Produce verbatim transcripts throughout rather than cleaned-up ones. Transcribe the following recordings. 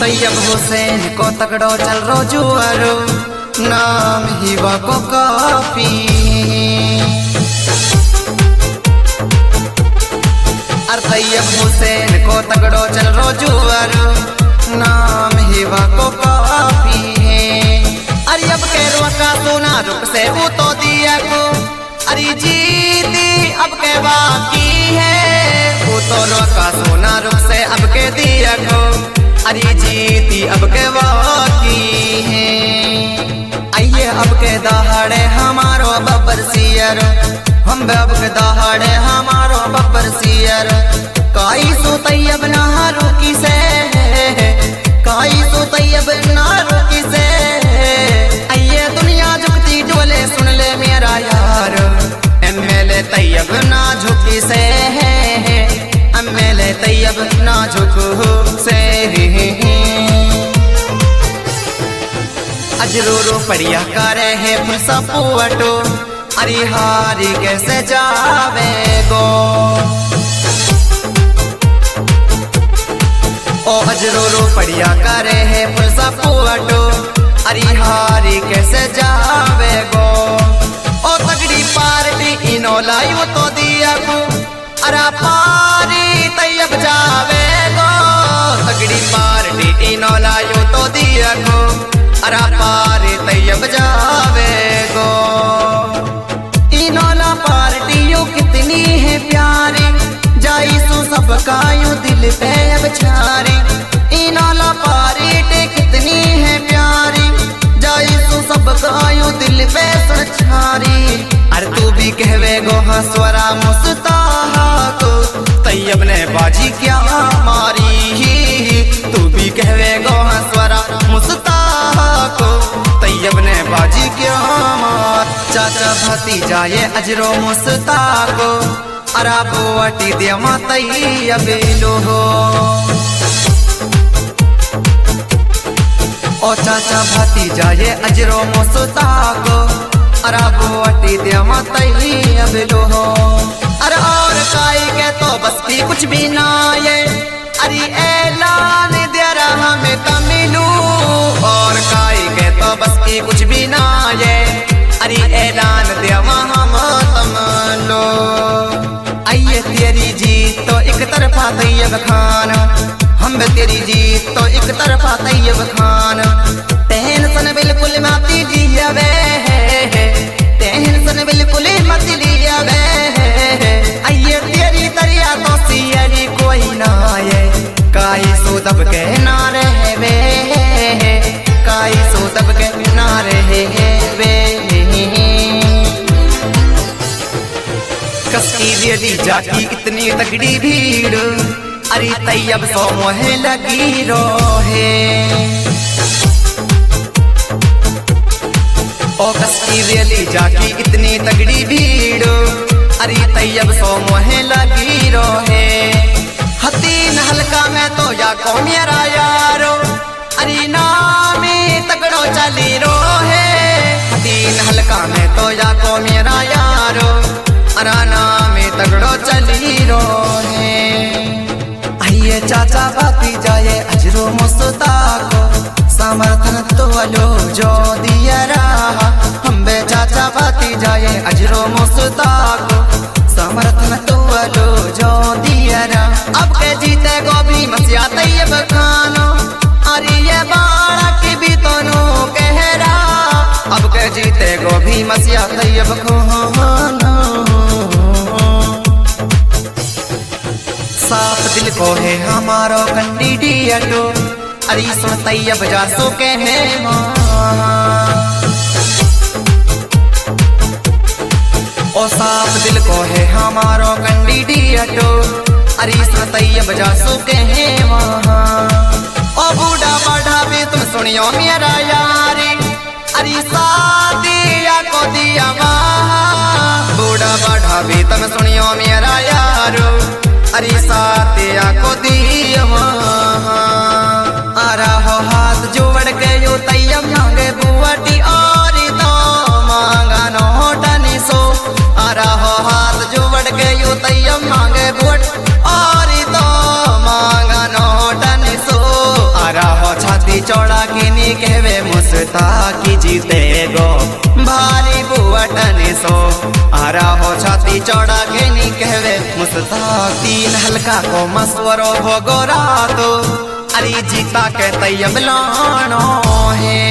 तैयब हुसैन को तकड़ो चल रो जुआरो नाम ही को काफी। अर तैयब हुसैन को तकड़ो चल रो जुआरो नाम ही को काफी है। अरे अब के रोका सोना रुक से वो तो दिया को अरे जीती अब के बाकी है। वो तो रोका सोना रुक से अब के दिया को अरे जीती अब के बाकी है। आइए अब के दहाड़े हमारो बब्बर सियर हम अब के दहाड़े हमारो बब्बर सियर। काई सो तैयब ना रुकी से काई सो तैयब ना रुकी से। आइए दुनिया झुकती डोले सुन ले मेरा यार एमएलए तैयब ना झुकी से एमएलए तैयब ना झुक से। अजरो रो पड़िया करे है फुलसा पुअटो अरे हारी कैसे जावे गो। ओ अजरो रो पड़िया करे है फुलसा पुअटो अरे हारी कैसे जावे गो। ओ तगड़ी पार्टी इनो लायो तो दिया को अरा पारी तैयब जावे गो। तगड़ी पार्टी इनो लायो तो दिया को अरा पारी तैयब जावे गो। इनोला पार्टियों कितनी है प्यारी जाई सो सबका यूं दिल पे अब छारी। इनोला पार्टी कितनी है प्यारी जाई सो सबका यूं दिल पे छारी। अरे तू भी कहवे गो हंसवरा मुस्ताहा को तैयब ने बाजी क्या मारी। तू भी कहवे गो हंसवरा मुस्ताहा को तैयब ने बाजी क्या मार। चाचा भतीजा ये अजरो मुस्ताको अरा बुआटी देवा तैयब लो हो। ओ चाचा भतीजा ये अजरो मुस्ताको अरा बुआटी देवा तैयब लो हो। अरे और काई के तो बस की कुछ भी ना ये अरे ऐलान दे रहा मैं कमिलू। और काई के तो बस की कुछ भी ना ये अरे ऐलान देवा हम तम लो। आइए तेरी जीत तो एक तरफा तैयब खान हम तेरी जीत तो एक तरफा तैयब खान। टेंशन बिल्कुल मत लिया वे टेंशन बिल्कुल मत लिया वे। आइए तेरी दरिया तो सियरी कोई ना ये काई सो दब के ना रहे वे काई सो दब के ना रहे वे। कसकी रेडी जाकी इतनी तगड़ी भीड़ अरे तैयब सो मोहे लगी रोहे। ओ कसकी रेडी जाकी इतनी तगड़ी भीड़ अरे तैयब सो मोहे लगी रोहे। हतीन हल्का में तो या को मेरा यारो अरे नामी तगड़ो चली रो है। हतीन हल्का में तो या को मेरा यारो अरा नामी तगड़ो चली रो है। आइए चाचा बाती जाए अजरो मुस्ताको समर्थन तो लो जो दिया रहा। हम बे चाचा बाती जाए अजरो मुस्ताको समर्थन तो लो जो दिया रहा। अब के जीते गोभी मसिया तैयब खानो अरे ये बाड़ा की भी तो नो कह रहा। अब के जीते गोभी मसिया तैयब खानो। साफ दिल को है हमारो कैंडिडेटो अरे सुन तैयब जा सो कहे ओ साफ दिल को है हमारो कैंडिडेटो अरे सुन तैयब जा सो कहे ओ बूढ़ा बढ़ा भी तुम सुनियो मेरा यारी अरे शादी या को दिया बूढ़ा बढ़ा भी तुम सुनियो मेरा यारो अरे सातिया को दिया। आ रहा हाथ जोड़ के यो तैयब मांगे बुआटी और तो मांगा नोटनी सो। आ रहा हाथ जोड़ के यो तैयब मांगे बुआटी और तो मांगा नोटनी सो। आ रहा की कहवे मुस्ताकी जीते गो भारी बुअटने सो आरा हो छाती चौड़ा के नी कहवे मुस्ताकी हल्का को मसवरो हो गोरा तो अरे जीता के तैयब लानो है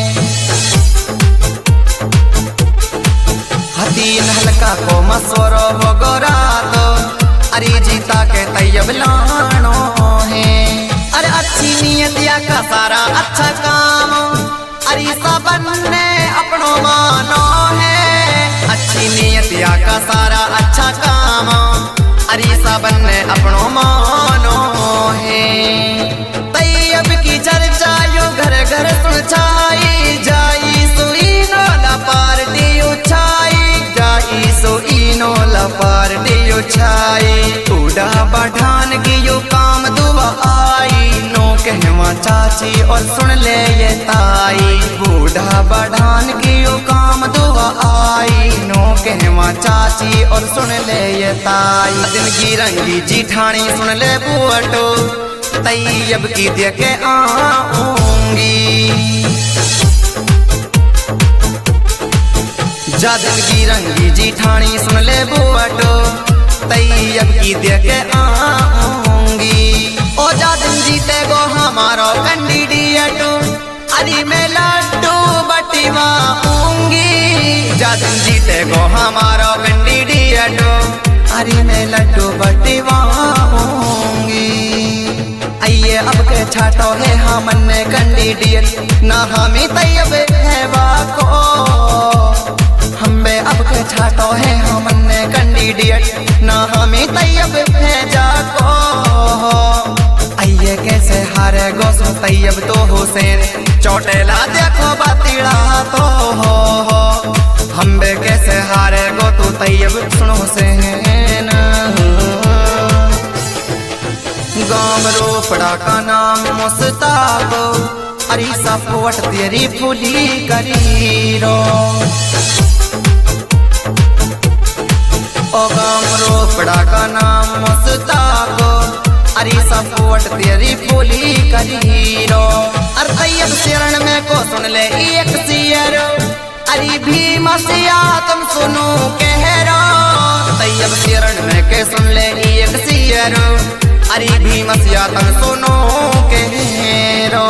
हतीन हल्का को मसवरो हो गोरा तो अरे जीता के तैयब लानो है अरे अच्छी नियतिया का सारा अच्छा काम अरे सबन ने अपनो मानो है अच्छी नियतिया का सारा अच्छा काम अरे सबन ने अपनो मानो है तैयब की चर्चा यो घर घर सुन छाई जाई सुई नोला पार्टी उछाई जाई सुई नोला पार्टी उछाई बूढ़ा बढ़ान की यो काम दुआ आई नो कहवा चाची और सुन ले ये ताई बूढ़ा बढ़ान की यो काम दुआ आई नो कहवा चाची और सुन ले ये ताई दिन की रंगी जीठानी सुन ले बुअटो तैयब की दे के आऊंगी जादन की रंगी जीठानी सुन ले बुअटो तैयब की दे के आऊंगी ओ जादन जीते गो हमारो कैंडिडेट अरे मैं लड्डू बटीवाऊंगी जादन जीते गो हमारो कैंडिडेट अरे मैं लड्डू बटीवाऊंगी आइए अब के छाटो है हमन ने कैंडिडेट ना हमें तैयब है वाको हमें अब के छाटो है हमन ने कैंडिडेट ना हमें तैयब है जाको आइए कैसे हारे गो सो तैयब तो हुसैन चौटेला देखो बातीड़ा तो हो हम्बे कैसे हारे गो तू तैयब सुनो हुसैन गाम रोपड़ा का नाम मुस्ताको अरे सपोट तेरी फूली करी रो ओ गाम रोपड़ा का नाम मुस्ताको अरे सपोट तेरी फूली करी रो अरे तैयब शरण में को सुन ले एक सियर अरे भी मसिया तुम सुनो कह रो तैयब शरण में के सुन ले एक सियर अरे भी मसिया तुम सुनो कह रो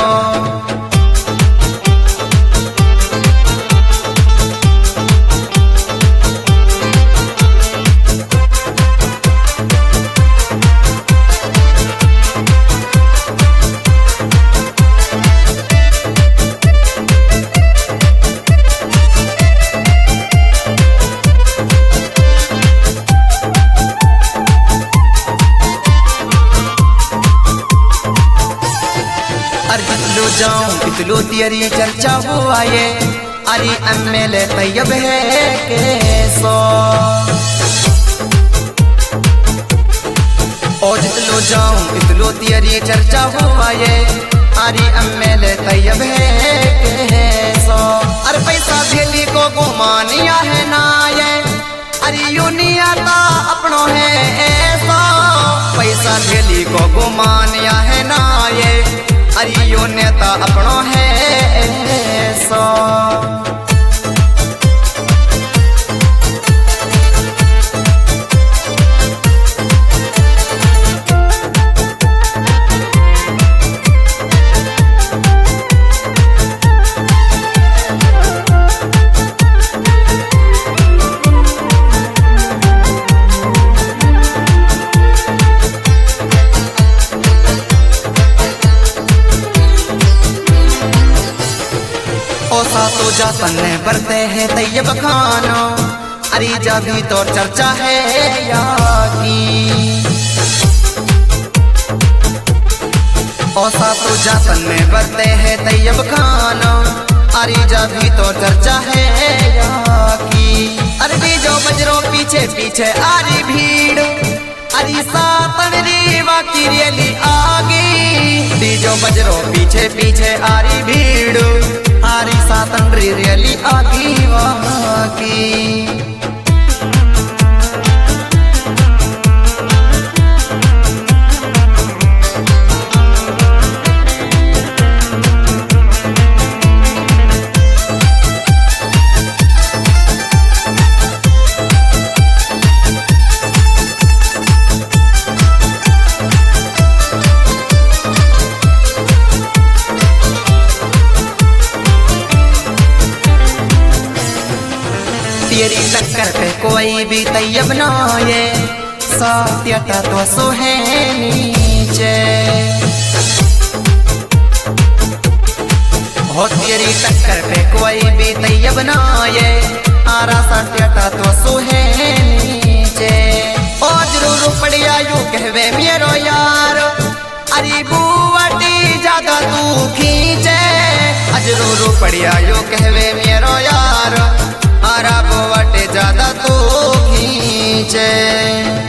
जाऊं इतलो तेरी चर्चा हुआ ये अरे एमएलए तैयब है केसो ओ जितलो जाऊं इतलो तेरी चर्चा हुआ ये अरे एमएलए तैयब है केसो अरे पैसा भेली को गुमानिया है ना ये अरे यूनिया ता अपनो है ऐसा पैसा भेली को गुमानिया है ना ये अरे यो नेता अपनो है सो तो जातन बरते हैं तैयब खानो अरे जा भी तो चर्चा है याकी औसा तो जातन में बरते हैं तैयब खानो अरे जा भी तो चर्चा है याकी अरे बीजो बजरो पीछे पीछे आरी भीड़ अरे सातन रीवा की रेली आगी बीजो बजरो पीछे पीछे आरी भीड़ आरी सातन रेली आगी वहाँ की टक्कर पे कोई भी तैयब ना ये सत्यता तो सो है नीचे हो तेरी टक्कर पे कोई भी तैयब ना ये आरा सत्यता तो सो है नीचे ओ जरूर पड़िया यू कहवे मेरो यार अरे बुआटी ज्यादा तू खींचे जरूर पड़िया यू कहवे मेरो यार आरा बुआटी ज्यादा तू खींचे।